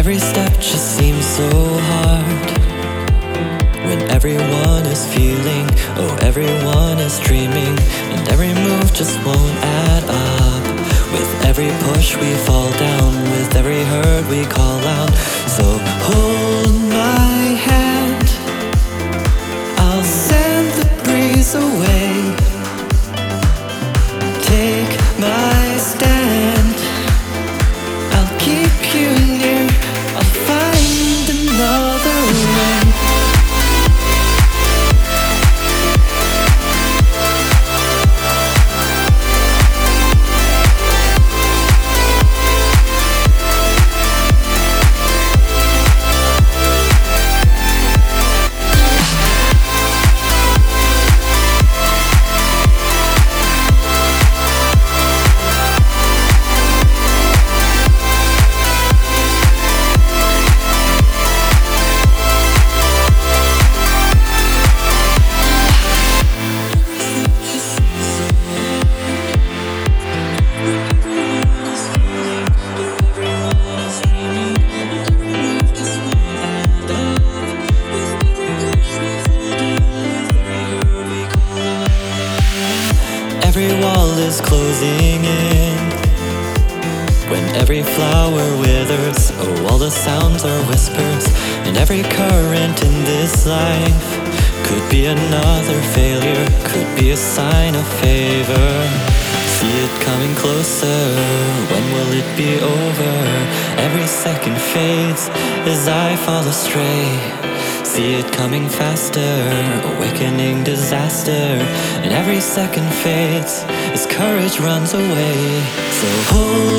every step just seems so hard. When everyone is feeling, oh everyone is dreaming, and every move just won't add up. With every push we fall down, with every hurt we call out. So hold my hand, I'll send the breeze away. Take my stand, I'll keep you near, I'll find another way. Every wall is closing in. When every flower withers, oh all the sounds are whispers. And every current in this life could be another failure, could be a sign of favor. See it coming closer, when will it be over? Every second fades as I fall astray. See it coming faster, awakening disaster. And every second fades as courage runs away. So hold